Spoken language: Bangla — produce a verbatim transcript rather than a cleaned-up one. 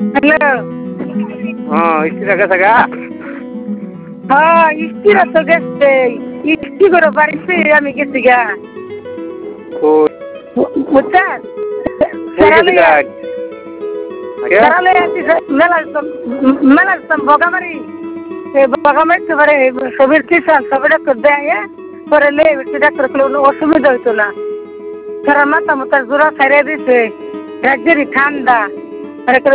হ্যালো। হ্যাঁ স্ত্রীরা গেছে গা? হ্যাঁ স্ত্রীরা তো গেছে, স্ত্রী করে বাড়িতে আমি গেছি গা। কই বুঝছেন? কই গেছে গা? আগে মেলা মেলা বগামারি বগামারি তো পারে ছবির কিষান ছবি ডাক্তার দেয় পরে লে ডাক্তার কোনো অসুবিধা হইতো না। তারা মাথা মাথা জোড়া ছাড়িয়ে দিছে, রাজ্যেরই ঠান্ডা।